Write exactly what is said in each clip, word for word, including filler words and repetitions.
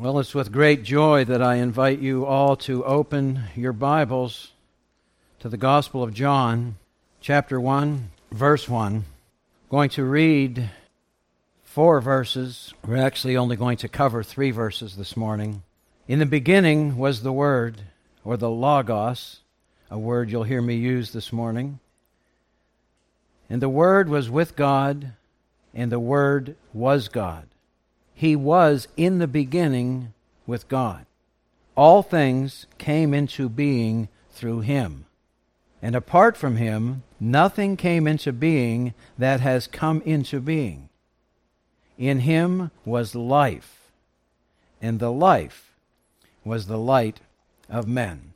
Well, it's with great joy that I invite you all to open your Bibles to the Gospel of John, chapter one, verse one. I'm going to read four verses. We're actually only going to cover three verses this morning. In the beginning was the Word, or the Logos, a word you'll hear me use this morning. And the Word was with God, and the Word was God. He was in the beginning with God. All things came into being through Him. And apart from Him, nothing came into being that has come into being. In Him was life, and the life was the light of men.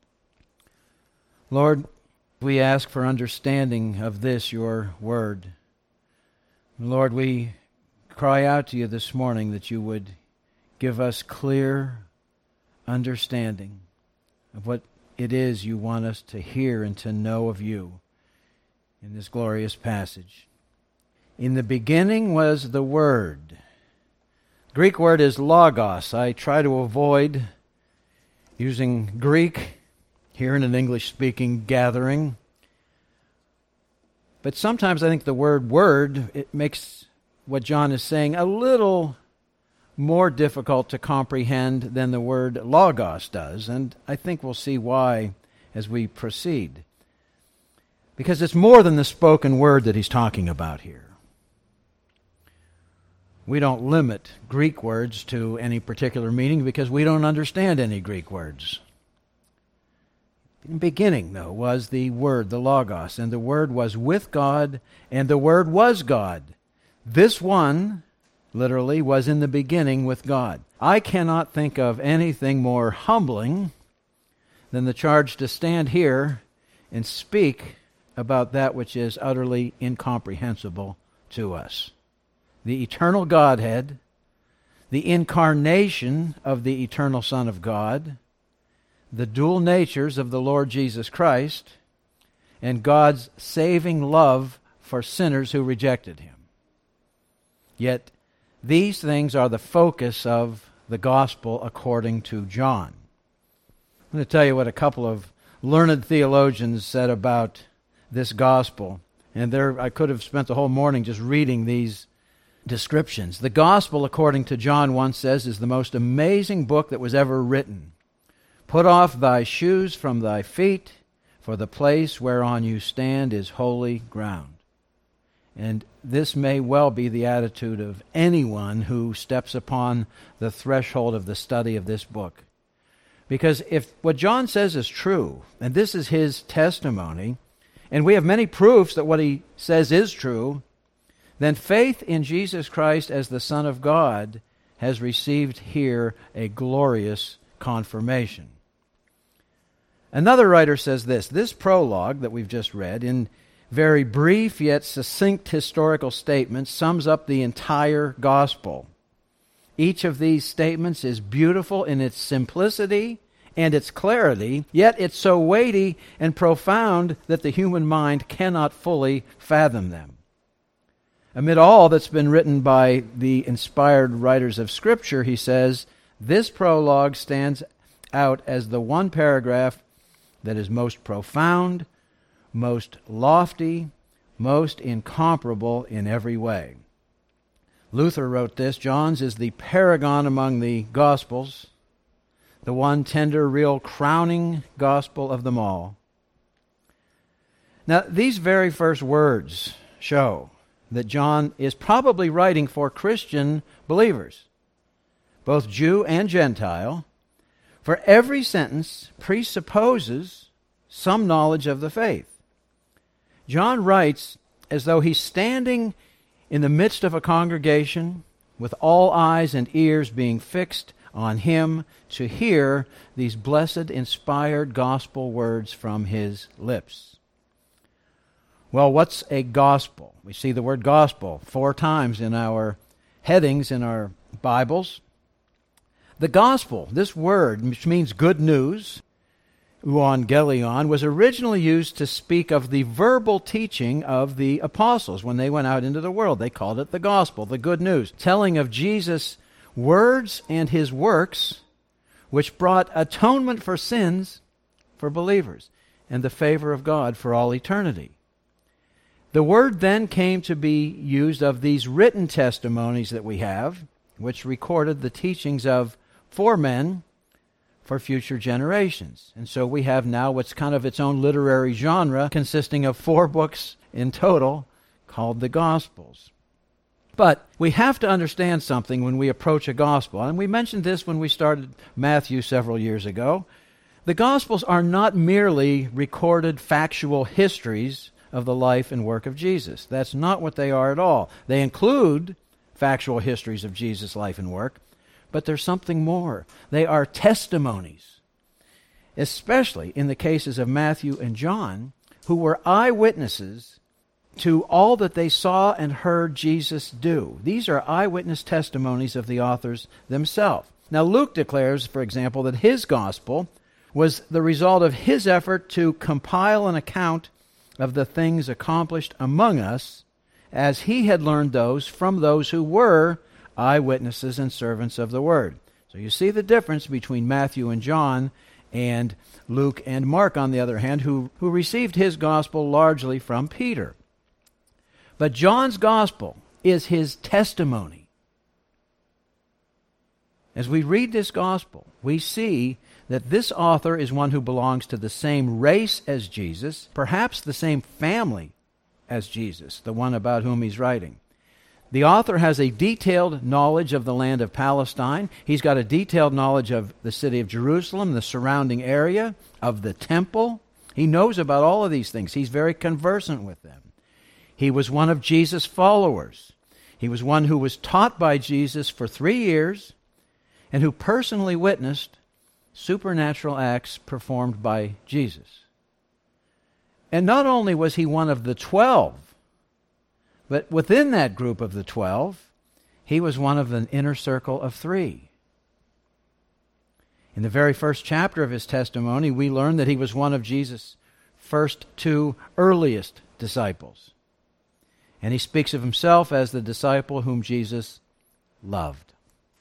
Lord, we ask for understanding of this, your word. Lord, we cry out to you this morning that you would give us clear understanding of what it is you want us to hear and to know of you in this glorious passage. In the beginning was the Word. The Greek word is logos. I try to avoid using Greek here in an English-speaking gathering. But sometimes I think the word word, it makes what John is saying a little more difficult to comprehend than the word logos does, and I think we'll see why as we proceed. Because it's more than the spoken word that he's talking about here. We don't limit Greek words to any particular meaning because we don't understand any Greek words. In the beginning, though, was the Word, the Logos, and the Word was with God, and the Word was God. This one, literally, was in the beginning with God. I cannot think of anything more humbling than the charge to stand here and speak about that which is utterly incomprehensible to us. The eternal Godhead, the incarnation of the eternal Son of God, the dual natures of the Lord Jesus Christ, and God's saving love for sinners who rejected Him. Yet these things are the focus of the gospel according to John. I'm going to tell you what a couple of learned theologians said about this gospel. And there, I could have spent the whole morning just reading these descriptions. The gospel, according to John one, says, is the most amazing book that was ever written. Put off thy shoes from thy feet, for the place whereon you stand is holy ground. And this may well be the attitude of anyone who steps upon the threshold of the study of this book. Because if what John says is true, and this is his testimony, and we have many proofs that what he says is true, then faith in Jesus Christ as the Son of God has received here a glorious confirmation. Another writer says this: this prologue that we've just read, in very brief yet succinct historical statements, sums up the entire gospel. Each of these statements is beautiful in its simplicity and its clarity, yet it's so weighty and profound that the human mind cannot fully fathom them. Amid all that's been written by the inspired writers of Scripture, he says, this prologue stands out as the one paragraph that is most profound, most lofty, most incomparable in every way. Luther wrote this: John's is the paragon among the Gospels, the one tender, real, crowning gospel of them all. Now, these very first words show that John is probably writing for Christian believers, both Jew and Gentile, for every sentence presupposes some knowledge of the faith. John writes as though he's standing in the midst of a congregation with all eyes and ears being fixed on him to hear these blessed, inspired gospel words from his lips. Well, what's a gospel? We see the word gospel four times in our headings in our Bibles. The gospel, this word, which means good news, euangelion, was originally used to speak of the verbal teaching of the apostles when they went out into the world. They called it the gospel, the good news, telling of Jesus' words and his works, which brought atonement for sins for believers and the favor of God for all eternity. The word then came to be used of these written testimonies that we have, which recorded the teachings of four men for future generations. And so we have now what's kind of its own literary genre, consisting of four books in total, called the Gospels. But we have to understand something when we approach a gospel, and we mentioned this when we started Matthew several years ago. The Gospels are not merely recorded factual histories of the life and work of Jesus. That's not what they are at all. They include factual histories of Jesus' life and work, but there's something more. They are testimonies, especially in the cases of Matthew and John, who were eyewitnesses to all that they saw and heard Jesus do. These are eyewitness testimonies of the authors themselves. Now, Luke declares, for example, that his gospel was the result of his effort to compile an account of the things accomplished among us, as he had learned those from those who were eyewitnesses and servants of the word. So you see the difference between Matthew and John and Luke and Mark, on the other hand, who, who received his gospel largely from Peter. But John's gospel is his testimony. As we read this gospel, we see that this author is one who belongs to the same race as Jesus, perhaps the same family as Jesus, the one about whom he's writing. The author has a detailed knowledge of the land of Palestine. He's got a detailed knowledge of the city of Jerusalem, the surrounding area, of the temple. He knows about all of these things. He's very conversant with them. He was one of Jesus' followers. He was one who was taught by Jesus for three years and who personally witnessed supernatural acts performed by Jesus. And not only was he one of the twelve, but within that group of the twelve, he was one of an inner circle of three. In the very first chapter of his testimony, we learn that he was one of Jesus' first two earliest disciples. And he speaks of himself as the disciple whom Jesus loved.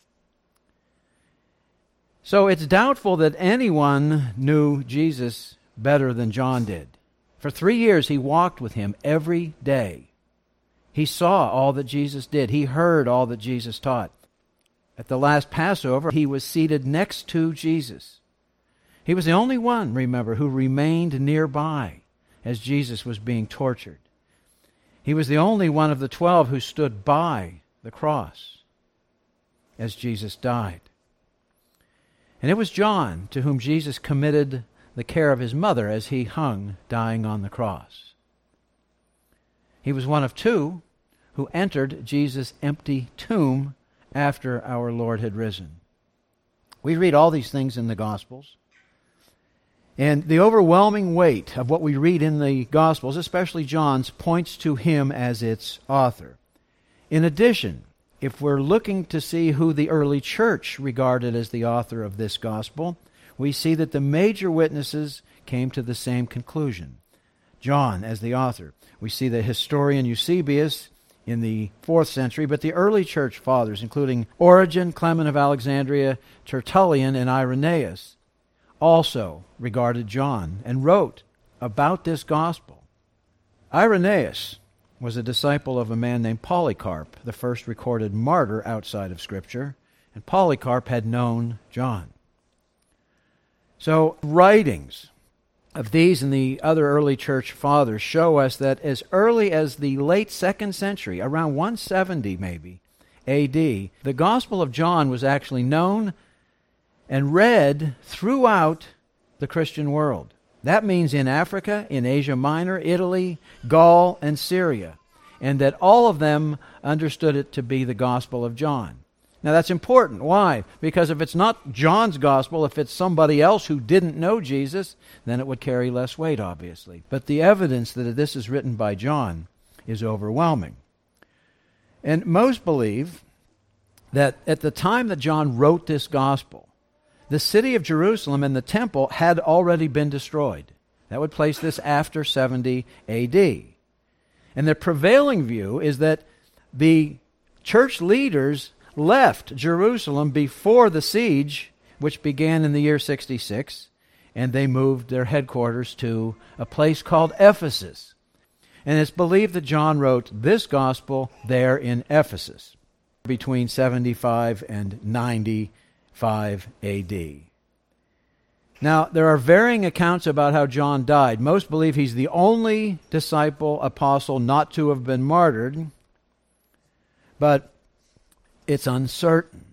So it's doubtful that anyone knew Jesus better than John did. For three years he walked with him every day. He saw all that Jesus did. He heard all that Jesus taught. At the last Passover, he was seated next to Jesus. He was the only one, remember, who remained nearby as Jesus was being tortured. He was the only one of the twelve who stood by the cross as Jesus died. And it was John to whom Jesus committed the care of his mother as he hung, dying on the cross. He was one of two who entered Jesus' empty tomb after our Lord had risen. We read all these things in the Gospels. And the overwhelming weight of what we read in the Gospels, especially John's, points to him as its author. In addition, if we're looking to see who the early church regarded as the author of this Gospel, we see that the major witnesses came to the same conclusion. John as the author. We see the historian Eusebius in the fourth century, but the early church fathers, including Origen, Clement of Alexandria, Tertullian, and Irenaeus, also regarded John and wrote about this gospel. Irenaeus was a disciple of a man named Polycarp, the first recorded martyr outside of Scripture, and Polycarp had known John. So writings of these and the other early church fathers show us that as early as the late second century, around one seventy maybe, A D, the Gospel of John was actually known and read throughout the Christian world. That means in Africa, in Asia Minor, Italy, Gaul, and Syria, and that all of them understood it to be the Gospel of John. Now that's important. Why? Because if it's not John's gospel, if it's somebody else who didn't know Jesus, then it would carry less weight, obviously. But the evidence that this is written by John is overwhelming. And most believe that at the time that John wrote this gospel, the city of Jerusalem and the temple had already been destroyed. That would place this after seventy A D. And the prevailing view is that the church leaders left Jerusalem before the siege, which began in the year sixty-six, and they moved their headquarters to a place called Ephesus. And it's believed that John wrote this gospel there in Ephesus between seventy-five and ninety-five A D. Now, there are varying accounts about how John died. Most believe he's the only disciple, apostle, not to have been martyred, but it's uncertain.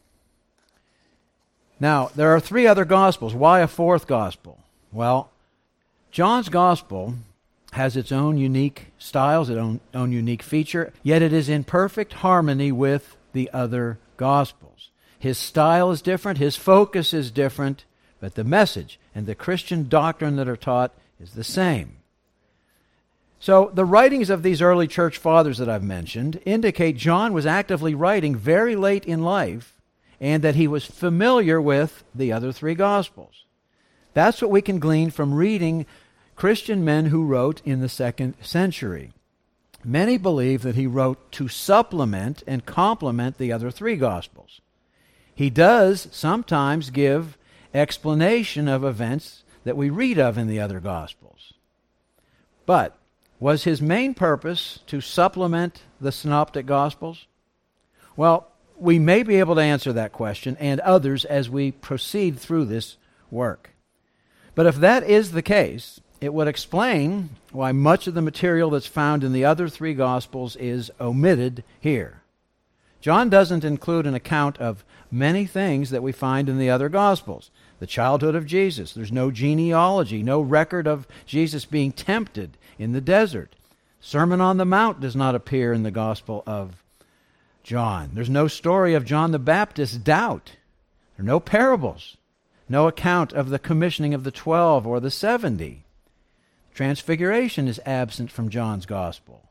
Now, there are three other Gospels. Why a fourth Gospel? Well, John's Gospel has its own unique styles, its own, own unique feature, yet it is in perfect harmony with the other Gospels. His style is different, his focus is different, but the message and the Christian doctrine that are taught is the same. So the writings of these early church fathers that I've mentioned indicate John was actively writing very late in life and that he was familiar with the other three Gospels. That's what we can glean from reading Christian men who wrote in the second century. Many believe that he wrote to supplement and complement the other three Gospels. He does sometimes give explanation of events that we read of in the other Gospels. But was his main purpose to supplement the Synoptic Gospels? Well, we may be able to answer that question and others as we proceed through this work. But if that is the case, it would explain why much of the material that's found in the other three Gospels is omitted here. John doesn't include an account of many things that we find in the other Gospels. The childhood of Jesus. There's no genealogy, no record of Jesus being tempted in the desert. Sermon on the Mount does not appear in the Gospel of John. There's no story of John the Baptist's doubt. There are no parables. No account of the commissioning of the twelve or the seventy. Transfiguration is absent from John's Gospel.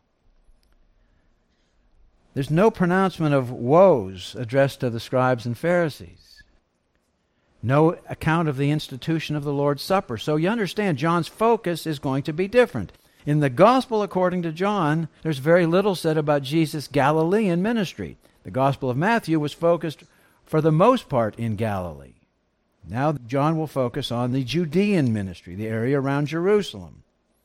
There's no pronouncement of woes addressed to the scribes and Pharisees. No account of the institution of the Lord's Supper. So you understand, John's focus is going to be different. In the Gospel according to John, there's very little said about Jesus' Galilean ministry. The Gospel of Matthew was focused for the most part in Galilee. Now John will focus on the Judean ministry, the area around Jerusalem.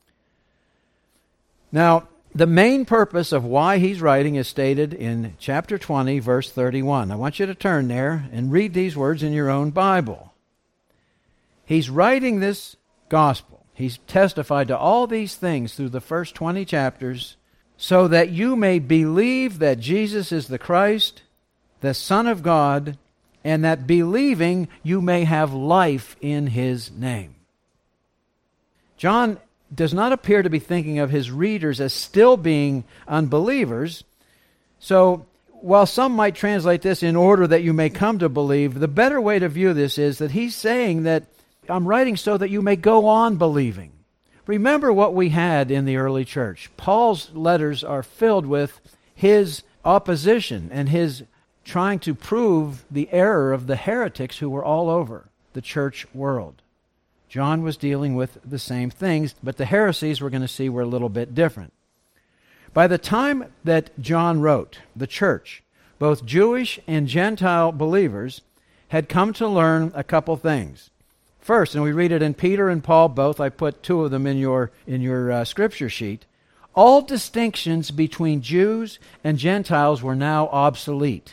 Now, the main purpose of why he's writing is stated in chapter twenty, verse thirty-one. I want you to turn there and read these words in your own Bible. He's writing this gospel. He's testified to all these things through the first twenty chapters so that you may believe that Jesus is the Christ, the Son of God, and that believing you may have life in His name. John does not appear to be thinking of his readers as still being unbelievers. So, while some might translate this in order that you may come to believe, the better way to view this is that he's saying that I'm writing so that you may go on believing. Remember what we had in the early church. Paul's letters are filled with his opposition and his trying to prove the error of the heretics who were all over the church world. John was dealing with the same things, but the heresies we're going to see were a little bit different. By the time that John wrote, the church, both Jewish and Gentile believers, had come to learn a couple things. First, and we read it in Peter and Paul both, I put two of them in your, in your uh, scripture sheet, all distinctions between Jews and Gentiles were now obsolete.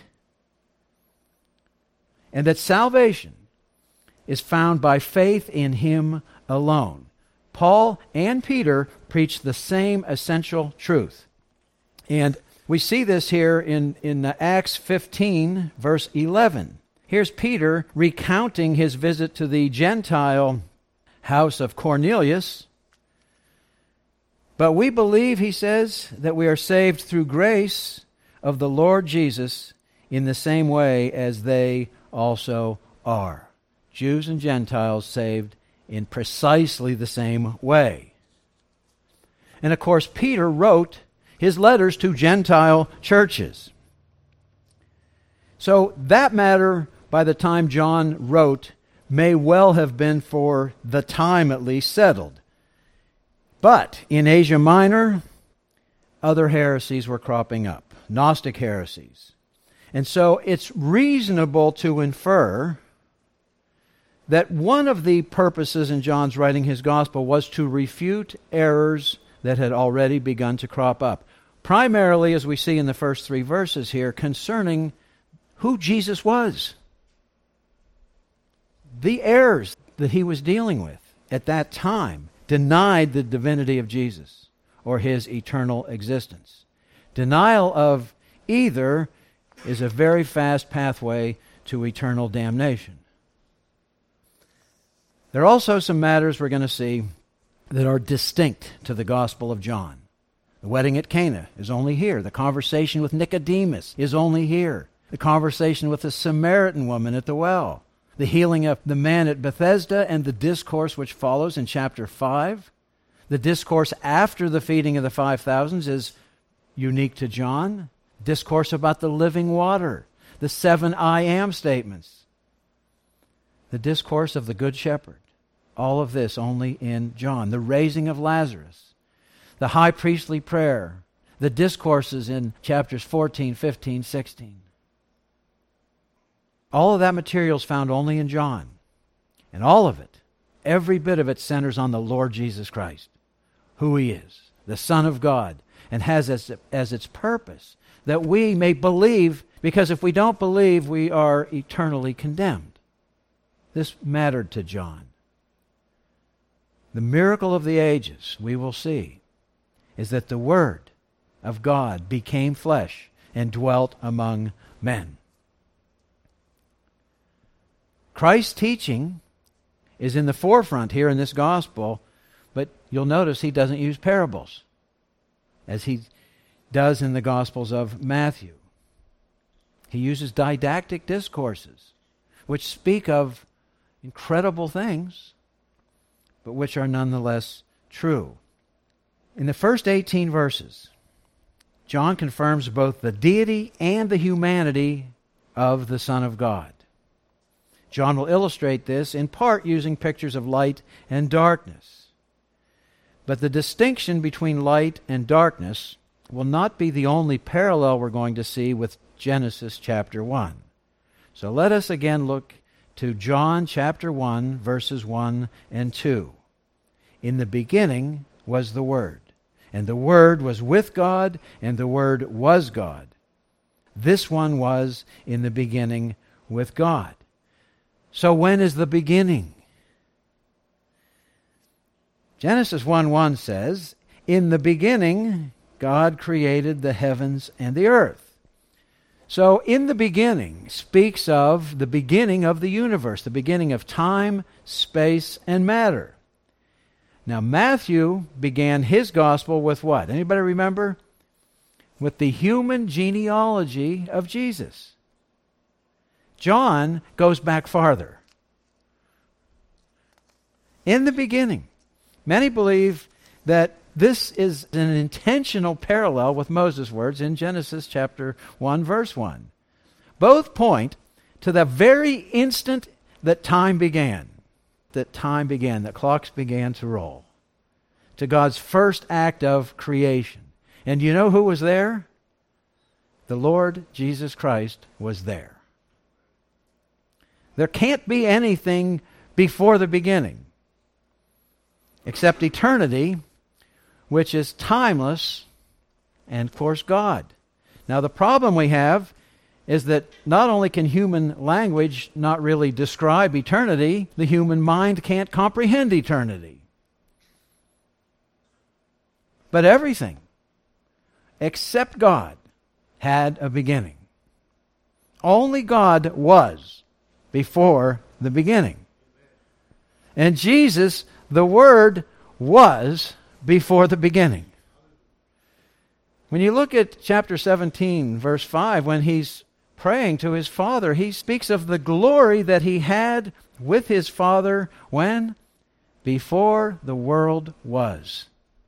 And that salvation is found by faith in Him alone. Paul and Peter preach the same essential truth. And we see this here in, in Acts fifteen, verse eleven. Here's Peter recounting his visit to the Gentile house of Cornelius. But we believe, he says, that we are saved through grace of the Lord Jesus in the same way as they also are. Jews and Gentiles saved in precisely the same way. And of course, Peter wrote his letters to Gentile churches. So that matter, by the time John wrote, may well have been for the time at least settled. But in Asia Minor, other heresies were cropping up, Gnostic heresies. And so it's reasonable to infer that one of the purposes in John's writing his gospel was to refute errors that had already begun to crop up. Primarily, as we see in the first three verses here, concerning who Jesus was. The errors that he was dealing with at that time denied the divinity of Jesus or his eternal existence. Denial of either is a very fast pathway to eternal damnation. There are also some matters we're going to see that are distinct to the Gospel of John. The wedding at Cana is only here. The conversation with Nicodemus is only here. The conversation with the Samaritan woman at the well. The healing of the man at Bethesda and the discourse which follows in chapter five. The discourse after the feeding of the five thousand is unique to John. Discourse about the living water. The seven I am statements. The discourse of the Good Shepherd. All of this only in John. The raising of Lazarus. The high priestly prayer. The discourses in chapters fourteen, fifteen, sixteen. All of that material is found only in John. And all of it, every bit of it, centers on the Lord Jesus Christ. Who He is. The Son of God. And has as, as its purpose that we may believe, because if we don't believe, we are eternally condemned. This mattered to John. The miracle of the ages, we will see, is that the Word of God became flesh and dwelt among men. Christ's teaching is in the forefront here in this gospel, but you'll notice he doesn't use parables, as he does in the Gospels of Matthew. He uses didactic discourses, which speak of incredible things, but which are nonetheless true. In the first eighteen verses, John confirms both the deity and the humanity of the Son of God. John will illustrate this in part using pictures of light and darkness. But the distinction between light and darkness will not be the only parallel we're going to see with Genesis chapter one. So let us again look to John chapter one, verses one and two. In the beginning was the Word, and the Word was with God, and the Word was God. This one was in the beginning with God. So when is the beginning? Genesis one one says, "In the beginning God created the heavens and the earth." So in the beginning speaks of the beginning of the universe, the beginning of time, space, and matter. Now Matthew began his gospel with what? Anybody remember? With the human genealogy of Jesus. John goes back farther. In the beginning. Many believe that this is an intentional parallel with Moses' words in Genesis chapter one, verse one. Both point to the very instant that time began. That time began, that clocks began to roll. To God's first act of creation. And you know who was there? The Lord Jesus Christ was there. There can't be anything before the beginning, except eternity, which is timeless, and of course God. Now the problem we have is that not only can human language not really describe eternity, the human mind can't comprehend eternity. But everything, except God, had a beginning. Only God was before the beginning. And Jesus, the Word, was before the beginning. When you look at chapter seventeen, verse five, when he's praying to his Father, he speaks of the glory that he had with his Father when? Before the world was.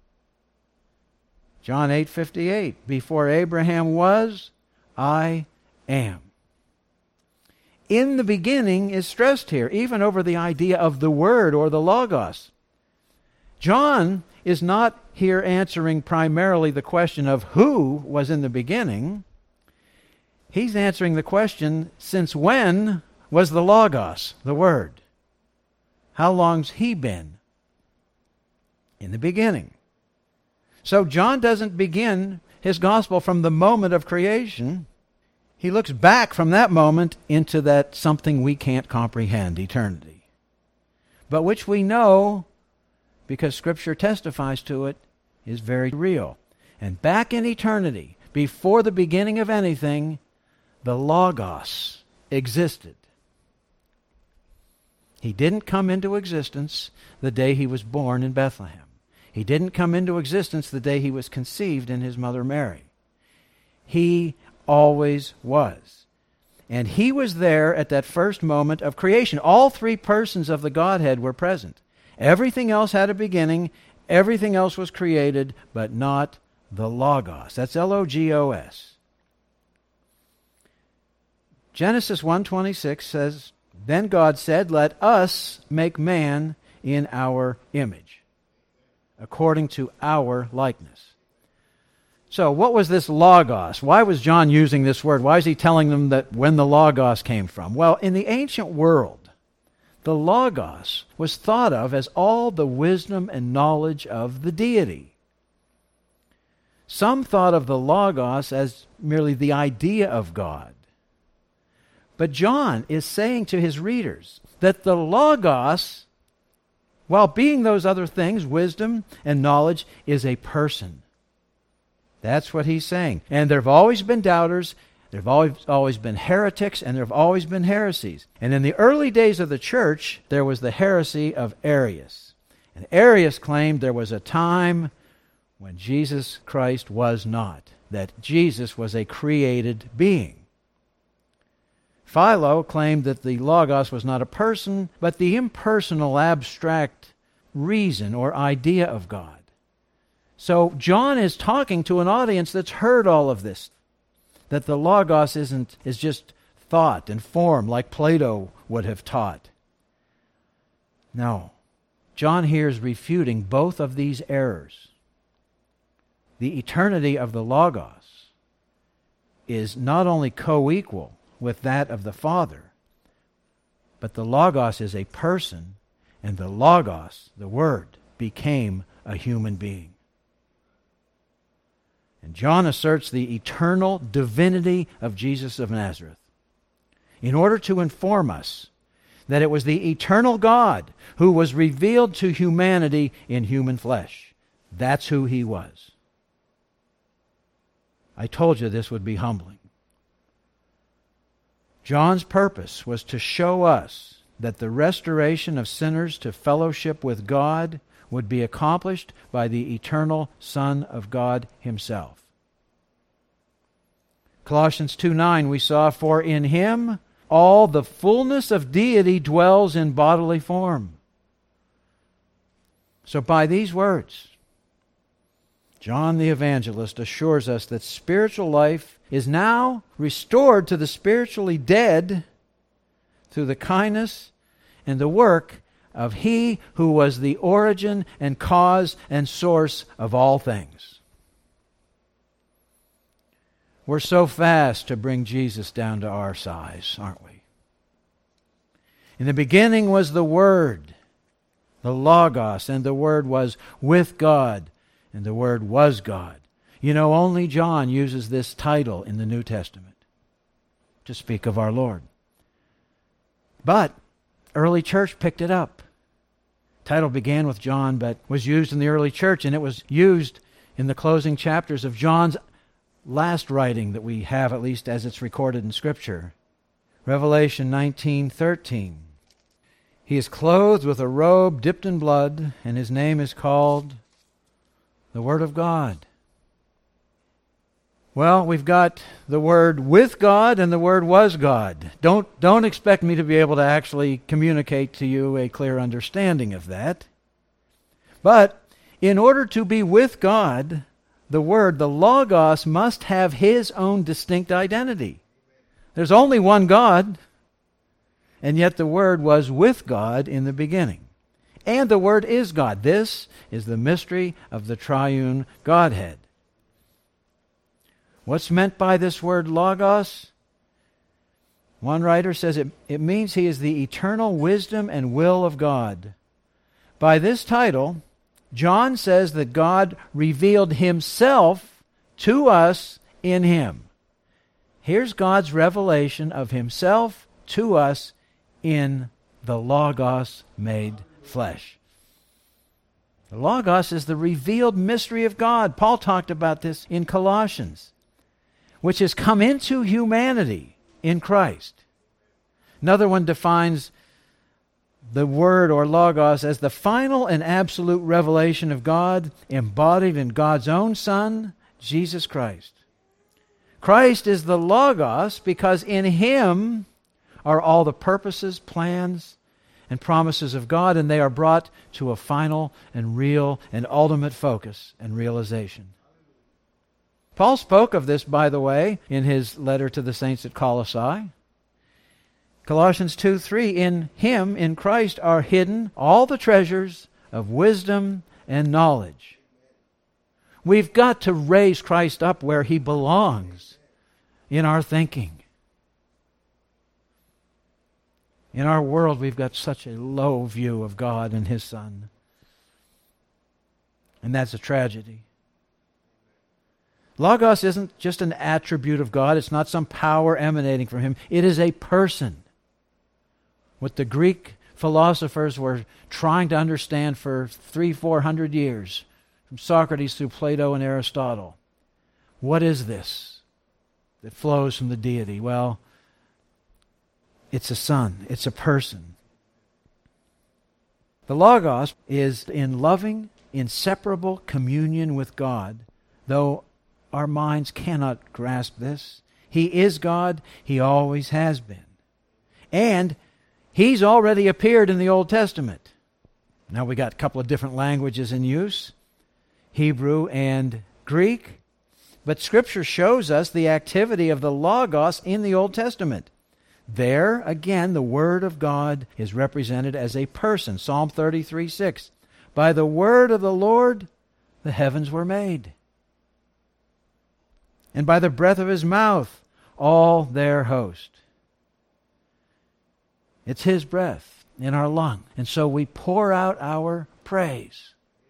John eight fifty-eight, before Abraham was, I am. In the beginning is stressed here, even over the idea of the Word or the Logos. John is not here answering primarily the question of who was in the beginning. He's answering the question, since when was the Logos, the Word? How long's He been? In the beginning. So John doesn't begin his gospel from the moment of creation. He looks back from that moment into that something we can't comprehend, eternity. But which we know, because Scripture testifies to it, is very real. And back in eternity, before the beginning of anything, the Logos existed. He didn't come into existence the day he was born in Bethlehem. He didn't come into existence the day he was conceived in his mother Mary. He always was. And he was there at that first moment of creation. All three persons of the Godhead were present. Everything else had a beginning. Everything else was created, but not the Logos. That's L O G O S. Genesis one twenty-six says, "Then God said, let us make man in our image, according to our likeness." So what was this Logos? Why was John using this word? Why is he telling them that when the Logos came from? Well, in the ancient world, the Logos was thought of as all the wisdom and knowledge of the deity. Some thought of the Logos as merely the idea of God. But John is saying to his readers that the Logos, while being those other things, wisdom and knowledge, is a person. That's what he's saying. And there have always been doubters, there have always, always been heretics, and there have always been heresies. And in the early days of the church, there was the heresy of Arius. And Arius claimed there was a time when Jesus Christ was not, that Jesus was a created being. Philo claimed that the Logos was not a person, but the impersonal, abstract reason or idea of God. So John is talking to an audience that's heard all of this, that the Logos isn't is just thought and form like Plato would have taught. No. John here is refuting both of these errors. The eternity of the Logos is not only co-equal with that of the Father, but the Logos is a person, and the Logos, the Word, became a human being. And John asserts the eternal divinity of Jesus of Nazareth in order to inform us that it was the eternal God who was revealed to humanity in human flesh. That's who He was. I told you this would be humbling. John's purpose was to show us that the restoration of sinners to fellowship with God would be accomplished by the eternal Son of God Himself. Colossians two nine we saw, "For in Him all the fullness of deity dwells in bodily form." So by these words, John the Evangelist assures us that spiritual life is now restored to the spiritually dead through the kindness and the work of He who was the origin and cause and source of all things. We're so fast to bring Jesus down to our size, aren't we? In the beginning was the Word, the Logos, and the Word was with God, and the Word was God. You know, only John uses this title in the New Testament to speak of our Lord. But early church picked it up. The title began with John, but was used in the early church, and it was used in the closing chapters of John's last writing that we have, at least as it's recorded in Scripture. Revelation nineteen thirteen. "He is clothed with a robe dipped in blood, and His name is called the Word of God." Well, we've got the Word with God and the Word was God. Don't, don't expect me to be able to actually communicate to you a clear understanding of that. But in order to be with God, the Word, the Logos, must have His own distinct identity. There's only one God, and yet the Word was with God in the beginning. And the Word is God. This is the mystery of the triune Godhead. What's meant by this word Logos? One writer says it, it means he is the eternal wisdom and will of God. By this title, John says that God revealed himself to us in him. Here's God's revelation of himself to us in the Logos made flesh. The Logos is the revealed mystery of God. Paul talked about this in Colossians, which has come into humanity in Christ. Another one defines the Word or Logos as the final and absolute revelation of God embodied in God's own Son, Jesus Christ. Christ is the Logos because in Him are all the purposes, plans, and promises of God, and they are brought to a final and real and ultimate focus and realization. Paul spoke of this, by the way, in his letter to the saints at Colossae. Colossians two three, in Him, in Christ, are hidden all the treasures of wisdom and knowledge. We've got to raise Christ up where He belongs in our thinking. In our world, we've got such a low view of God and His Son. And that's a tragedy. Logos isn't just an attribute of God. It's not some power emanating from Him. It is a person. What the Greek philosophers were trying to understand for three, four hundred years, from Socrates through Plato and Aristotle. What is this that flows from the deity? Well, it's a son. It's a person. The Logos is in loving, inseparable communion with God, though our minds cannot grasp this. He is God. He always has been. And He's already appeared in the Old Testament. Now we got a couple of different languages in use, Hebrew and Greek. But Scripture shows us the activity of the Logos in the Old Testament. There, again, the Word of God is represented as a person. Psalm thirty-three six. By the word of the Lord, the heavens were made. And by the breath of His mouth, all their host. It's His breath in our lung. And so we pour out our praise.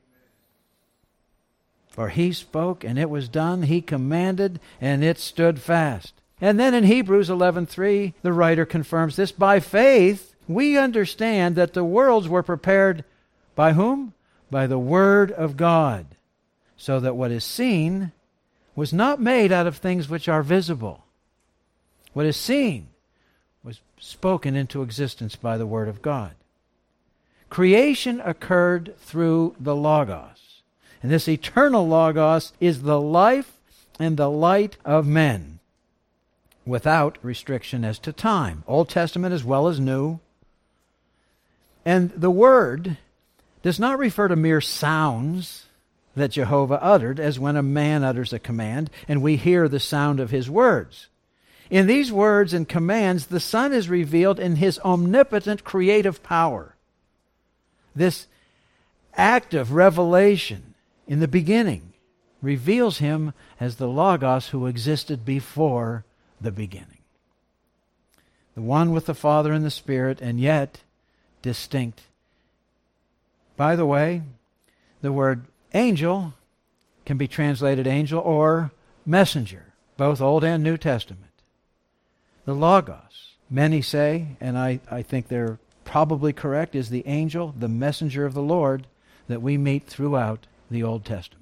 For He spoke, and it was done. He commanded, and it stood fast. And then in Hebrews eleven three, the writer confirms this. By faith, we understand that the worlds were prepared by whom? By the Word of God, so that what is seen was not made out of things which are visible. What is seen was spoken into existence by the Word of God. Creation occurred through the Logos. And this eternal Logos is the life and the light of men, without restriction as to time, Old Testament as well as New. And the Word does not refer to mere sounds that Jehovah uttered, as when a man utters a command, and we hear the sound of his words. In these words and commands, the Son is revealed in His omnipotent creative power. This act of revelation in the beginning reveals Him as the Logos who existed before the beginning. The one with the Father and the Spirit, and yet distinct. By the way, the word angel can be translated angel or messenger, both Old and New Testament. The Logos, many say, and I, I think they're probably correct, is the angel, the messenger of the Lord that we meet throughout the Old Testament.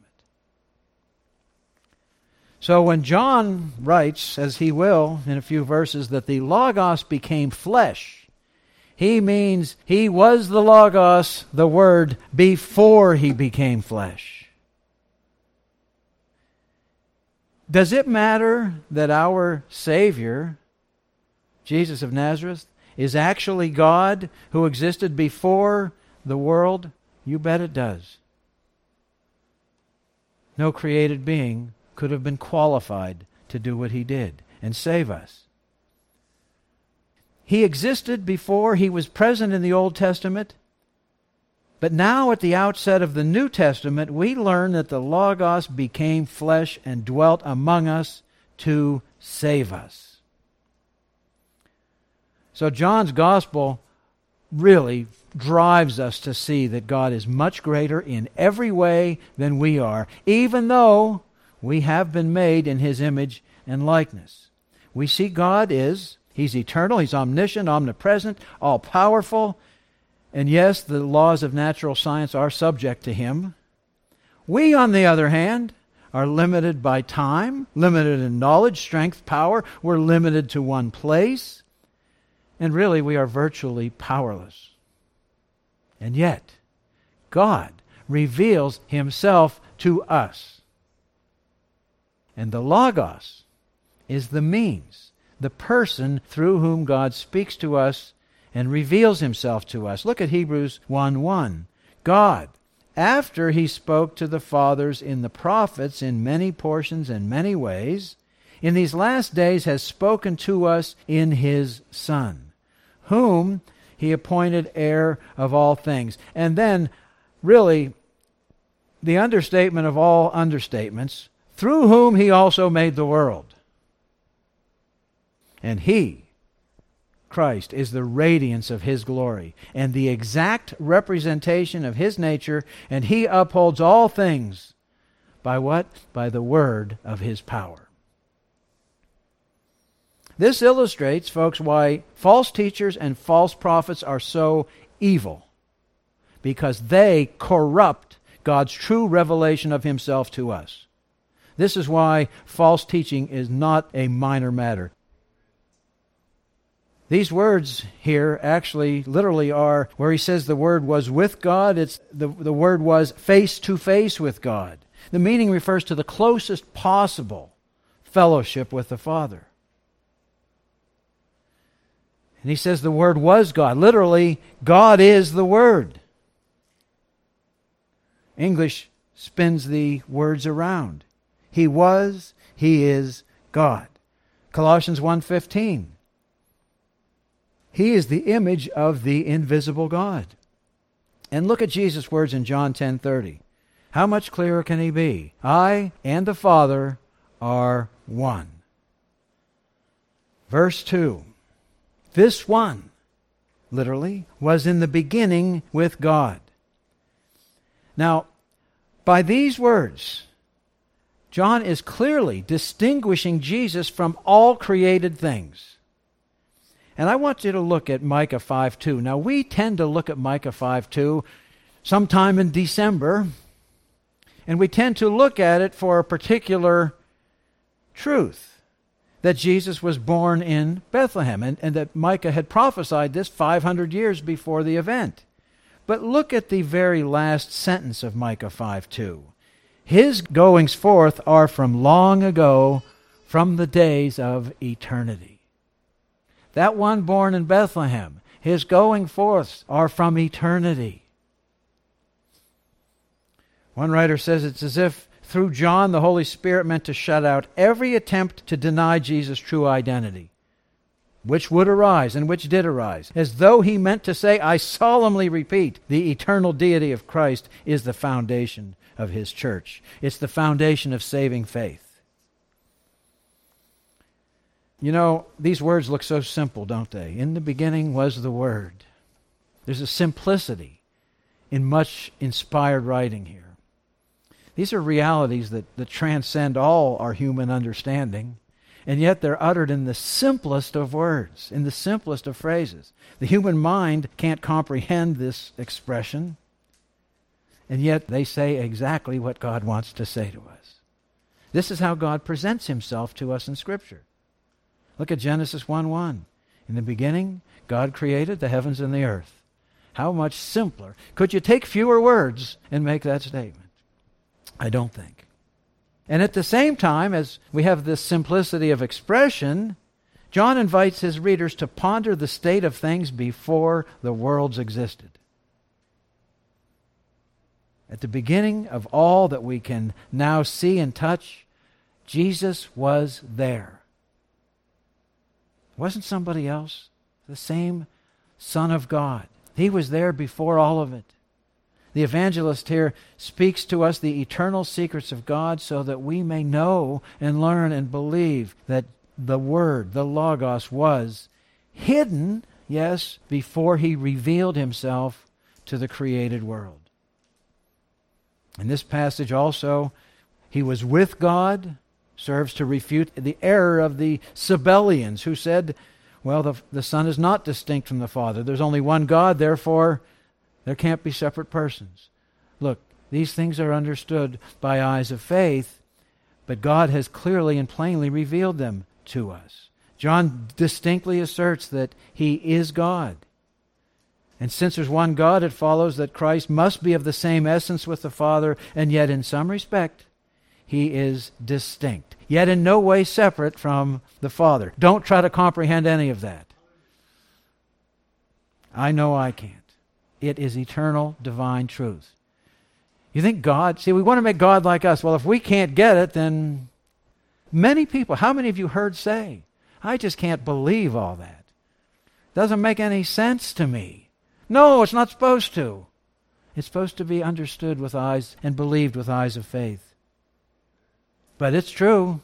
So when John writes, as he will in a few verses, that the Logos became flesh, he means He was the Logos, the Word, before He became flesh. Does it matter that our Savior, Jesus of Nazareth, is actually God who existed before the world? You bet it does. No created being could have been qualified to do what He did and save us. He existed before. He was present in the Old Testament. But now at the outset of the New Testament, we learn that the Logos became flesh and dwelt among us to save us. So John's gospel really drives us to see that God is much greater in every way than we are, even though we have been made in His image and likeness. We see God is, He's eternal, He's omniscient, omnipresent, all-powerful, and yes, the laws of natural science are subject to Him. We, on the other hand, are limited by time, limited in knowledge, strength, power. We're limited to one place, and really we are virtually powerless. And yet, God reveals Himself to us. And the Logos is the means, the person through whom God speaks to us and reveals Himself to us. Look at Hebrews one one. God, after He spoke to the fathers in the prophets in many portions and many ways, in these last days has spoken to us in His Son, whom He appointed heir of all things. And then, really, the understatement of all understatements, through whom He also made the world. And He, Christ, is the radiance of His glory and the exact representation of His nature, and He upholds all things by what? By the word of His power. This illustrates, folks, why false teachers and false prophets are so evil, because they corrupt God's true revelation of Himself to us. This is why false teaching is not a minor matter. These words here actually literally are where he says the Word was with God. It's the, the Word was face to face with God. The meaning refers to the closest possible fellowship with the Father. And he says the Word was God. Literally, God is the Word. English spins the words around. He was, He is God. Colossians one fifteen. He is the image of the invisible God. And look at Jesus' words in John ten thirty. How much clearer can He be? I and the Father are one. Verse two. This one, literally, was in the beginning with God. Now, by these words, John is clearly distinguishing Jesus from all created things. And I want you to look at Micah five two. Now, we tend to look at Micah five two sometime in December, and we tend to look at it for a particular truth, that Jesus was born in Bethlehem, and, and that Micah had prophesied this five hundred years before the event. But look at the very last sentence of Micah five two. His goings forth are from long ago, from the days of eternity. That one born in Bethlehem, His going forth are from eternity. One writer says it's as if through John the Holy Spirit meant to shut out every attempt to deny Jesus' true identity, which would arise and which did arise, as though he meant to say, I solemnly repeat, the eternal deity of Christ is the foundation of His church. It's the foundation of saving faith. You know, these words look so simple, don't they? In the beginning was the Word. There's a simplicity in much inspired writing here. These are realities that, that transcend all our human understanding, and yet they're uttered in the simplest of words, in the simplest of phrases. The human mind can't comprehend this expression, and yet they say exactly what God wants to say to us. This is how God presents Himself to us in Scripture. Look at Genesis one one. In the beginning, God created the heavens and the earth. How much simpler. Could you take fewer words and make that statement? I don't think. And at the same time, as we have this simplicity of expression, John invites his readers to ponder the state of things before the worlds existed. At the beginning of all that we can now see and touch, Jesus was there. It wasn't somebody else. The same Son of God. He was there before all of it. The evangelist here speaks to us the eternal secrets of God so that we may know and learn and believe that the Word, the Logos, was hidden, yes, before he revealed himself to the created world. In this passage also, he was with God, serves to refute the error of the Sabellians who said, well, the, the Son is not distinct from the Father. There's only one God, therefore there can't be separate persons. Look, these things are understood by eyes of faith, but God has clearly and plainly revealed them to us. John distinctly asserts that he is God. And since there's one God, it follows that Christ must be of the same essence with the Father, and yet in some respect, he is distinct, yet in no way separate from the Father. Don't try to comprehend any of that. I know I can't. It is eternal, divine truth. You think God, see, we want to make God like us. Well, if we can't get it, then many people, how many of you heard say, I just can't believe all that. Doesn't make any sense to me. No, it's not supposed to. It's supposed to be understood with eyes and believed with eyes of faith. But it's true.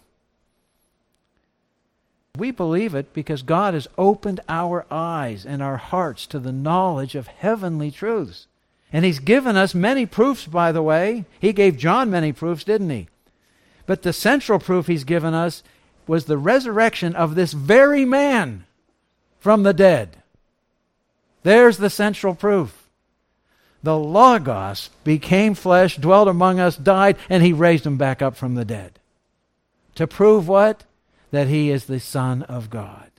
We believe it because God has opened our eyes and our hearts to the knowledge of heavenly truths. And He's given us many proofs, by the way. He gave John many proofs, didn't He? But the central proof He's given us was the resurrection of this very man from the dead. There's the central proof. The Logos became flesh, dwelt among us, died, and He raised Him back up from the dead. To prove what? That He is the Son of God.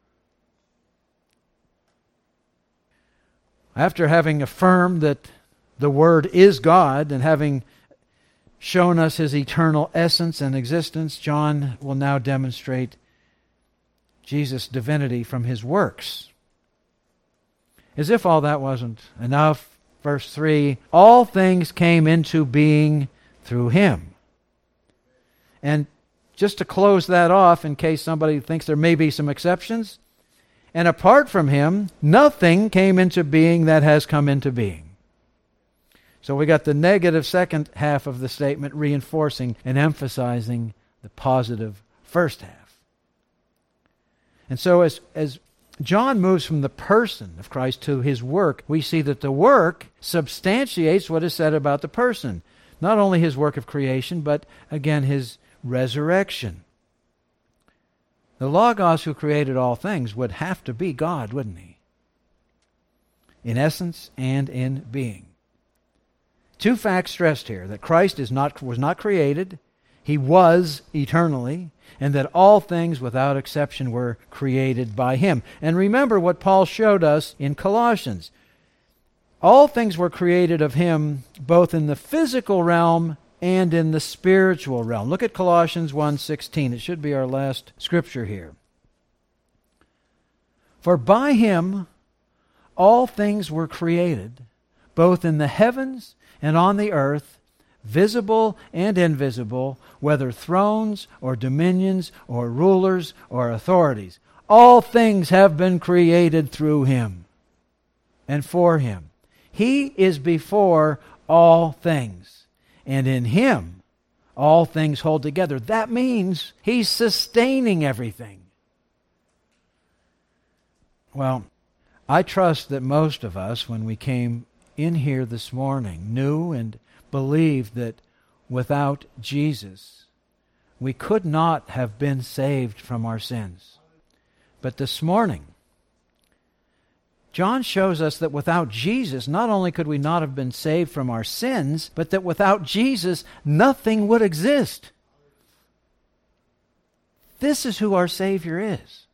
After having affirmed that the Word is God and having shown us His eternal essence and existence, John will now demonstrate Jesus' divinity from His works. As if all that wasn't enough, verse three, all things came into being through Him. And just to close that off, in case somebody thinks there may be some exceptions, and apart from Him, nothing came into being that has come into being. So we got the negative second half of the statement reinforcing and emphasizing the positive first half. And so as, as John moves from the person of Christ to His work, we see that the work substantiates what is said about the person. Not only His work of creation, but again His resurrection. The Logos who created all things would have to be God, wouldn't He? In essence and in being. Two facts stressed here, that Christ is not, was not created, He was eternally, and that all things without exception were created by Him. And remember what Paul showed us in Colossians. All things were created of Him, both in the physical realm and in the spiritual realm. Look at Colossians one sixteen. It should be our last scripture here. For by Him all things were created, both in the heavens and on the earth, visible and invisible, whether thrones or dominions or rulers or authorities. All things have been created through Him and for Him. He is before all things. And in Him, all things hold together. That means He's sustaining everything. Well, I trust that most of us, when we came in here this morning, knew and believed that without Jesus, we could not have been saved from our sins. But this morning, John shows us that without Jesus, not only could we not have been saved from our sins, but that without Jesus, nothing would exist. This is who our Savior is.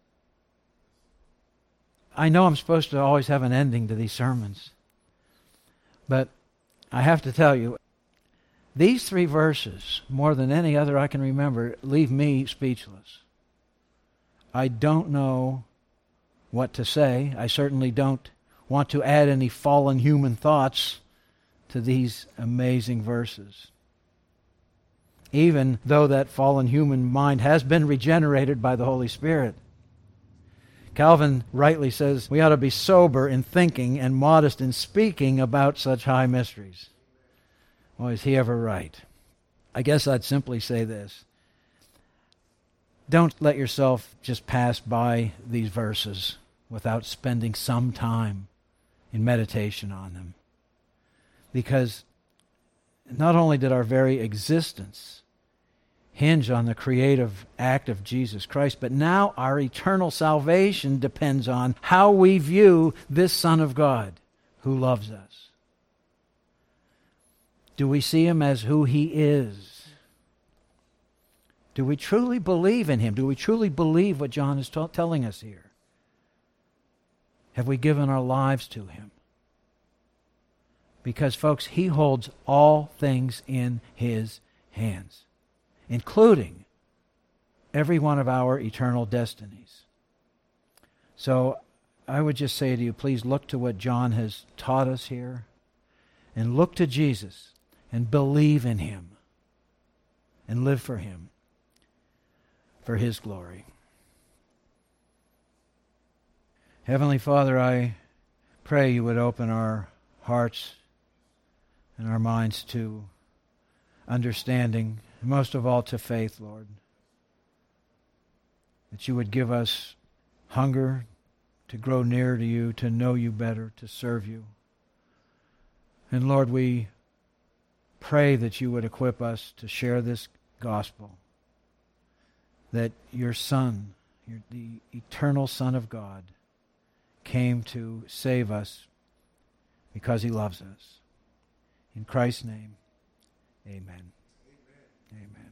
I know I'm supposed to always have an ending to these sermons, but I have to tell you, these three verses, more than any other I can remember, leave me speechless. I don't know what to say. I certainly don't want to add any fallen human thoughts to these amazing verses. Even though that fallen human mind has been regenerated by the Holy Spirit. Calvin rightly says we ought to be sober in thinking and modest in speaking about such high mysteries. Well, is he ever right? I guess I'd simply say this. Don't let yourself just pass by these verses without spending some time in meditation on them. Because not only did our very existence hinge on the creative act of Jesus Christ, but now our eternal salvation depends on how we view this Son of God who loves us. Do we see him as who he is? Do we truly believe in him? Do we truly believe what John is t- telling us here? Have we given our lives to him? Because, folks, he holds all things in his hands, including every one of our eternal destinies. So I would just say to you, please look to what John has taught us here, and look to Jesus and believe in him and live for him, for his glory. Heavenly Father, I pray you would open our hearts and our minds to understanding, and most of all to faith, Lord. That you would give us hunger to grow near to you, to know you better, to serve you. And Lord, we pray that you would equip us to share this gospel, that your Son, your, the eternal Son of God, came to save us because he loves us. In Christ's name, amen. Amen. Amen.